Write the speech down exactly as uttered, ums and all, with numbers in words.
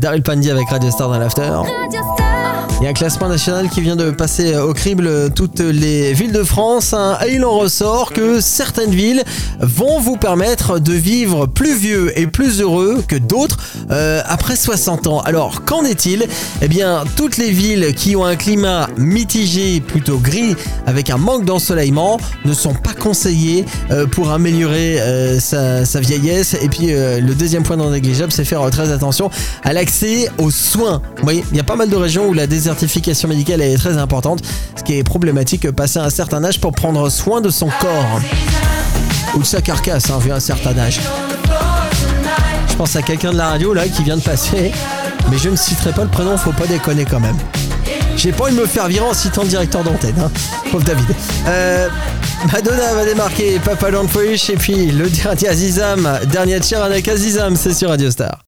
Daryl Pandy avec Radio Star dans l'After. Il y a un classement national qui vient de passer au crible toutes les villes de France, hein, et il en ressort que certaines villes vont vous permettre de vivre plus vieux et plus heureux que d'autres euh, après soixante ans. Alors qu'en est-il ? Eh bien, toutes les villes qui ont un climat mitigé, plutôt gris, avec un manque d'ensoleillement, ne sont pas conseillées euh, pour améliorer euh, sa, sa vieillesse. Et puis euh, le deuxième point non négligeable, c'est faire très attention à l'accès aux soins. Vous voyez, il y a pas mal de régions où la désertification médicale est très importante, ce qui est problématique passer un certain âge pour prendre soin de son corps ou de sa carcasse, hein, vu un certain âge. Je pense à quelqu'un de la radio là qui vient de passer, mais je ne citerai pas le prénom, faut pas déconner quand même. J'ai pas envie de me faire virer en citant le directeur d'antenne, hein. Pauvre David. Euh, Madonna va démarquer Papa Don't Push, et puis le dernier Azizam, dernier Chiranak Azizam, c'est sur Radio Star.